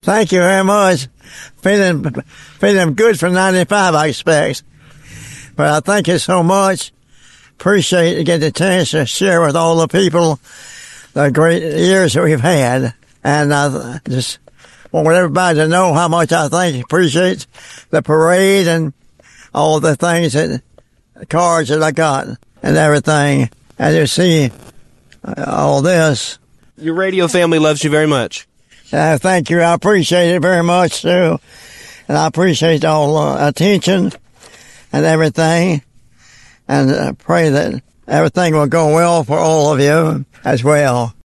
Thank you very much. Feeling good for 95, I expect. But I thank you so much. Appreciate to get the chance to share with all the people the great years that we've had. And I just want everybody to know how much I appreciate the parade and all the things the cards that I got and everything. And you see all this. Your radio family loves you very much. Thank you. I appreciate it very much, too. And I appreciate all the attention and everything. And I pray that everything will go well for all of you as well.